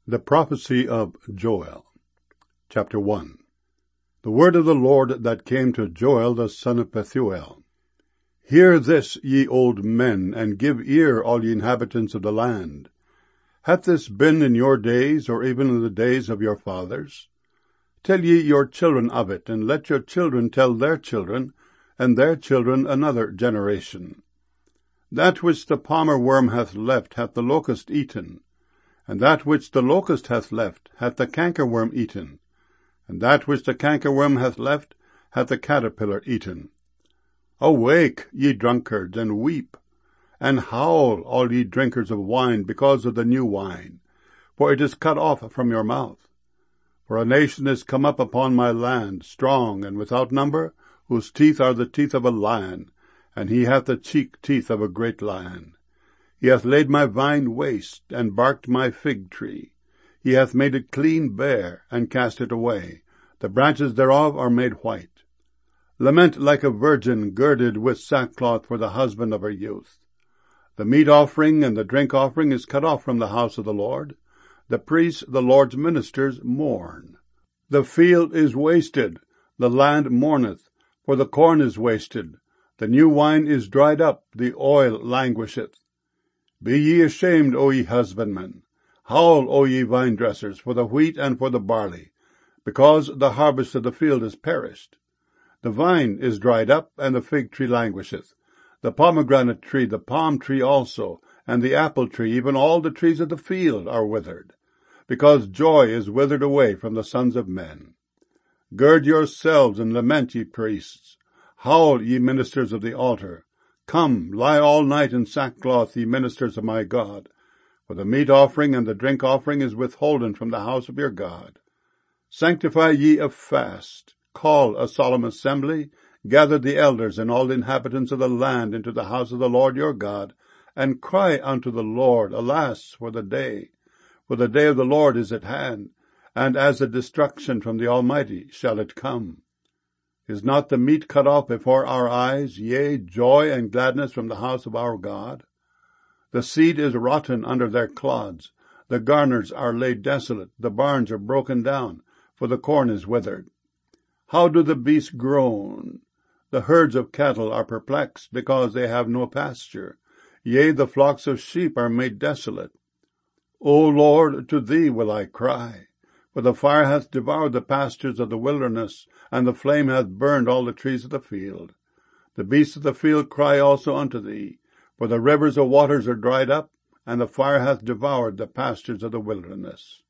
The prophecy of Joel. Chapter 1. The word of the Lord that came to Joel the son of Pethuel. Hear this, ye old men, and give ear, all ye inhabitants of the land. Hath this been in your days, or even in the days of your fathers? Tell ye your children of it, and let your children tell their children, and their children another generation. That which the palmer worm hath left hath the locust eaten, and that which the locust hath left hath the cankerworm eaten, and that which the cankerworm hath left hath the caterpillar eaten. Awake, ye drunkards, and weep, and howl, all ye drinkers of wine, because of the new wine, for it is cut off from your mouth. For a nation is come up upon my land, strong and without number, whose teeth are the teeth of a lion, and he hath the cheek teeth of a great lion. He hath laid my vine waste, and barked my fig tree. He hath made it clean bare, and cast it away. The branches thereof are made white. Lament like a virgin girded with sackcloth for the husband of her youth. The meat offering and the drink offering is cut off from the house of the Lord. The priests, the Lord's ministers, mourn. The field is wasted, the land mourneth, for the corn is wasted. The new wine is dried up, the oil languisheth. Be ye ashamed, O ye husbandmen. Howl, O ye vine-dressers, for the wheat and for the barley, because the harvest of the field is perished. The vine is dried up, and the fig tree languisheth. The pomegranate tree, the palm tree also, and the apple tree, even all the trees of the field are withered, because joy is withered away from the sons of men. Gird yourselves and lament, ye priests. Howl, ye ministers of the altar. Come, lie all night in sackcloth, ye ministers of my God, for the meat offering and the drink offering is withholden from the house of your God. Sanctify ye a fast, call a solemn assembly, gather the elders and all the inhabitants of the land into the house of the Lord your God, and cry unto the Lord, Alas, for the day of the Lord is at hand, and as a destruction from the Almighty shall it come. Is not the meat cut off before our eyes, yea, joy and gladness from the house of our God? The seed is rotten under their clods, the garners are laid desolate, the barns are broken down, for the corn is withered. How do the beasts groan? The herds of cattle are perplexed, because they have no pasture. Yea, the flocks of sheep are made desolate. O Lord, to thee will I cry. For the fire hath devoured the pastures of the wilderness, and the flame hath burned all the trees of the field. The beasts of the field cry also unto thee, for the rivers of waters are dried up, and the fire hath devoured the pastures of the wilderness.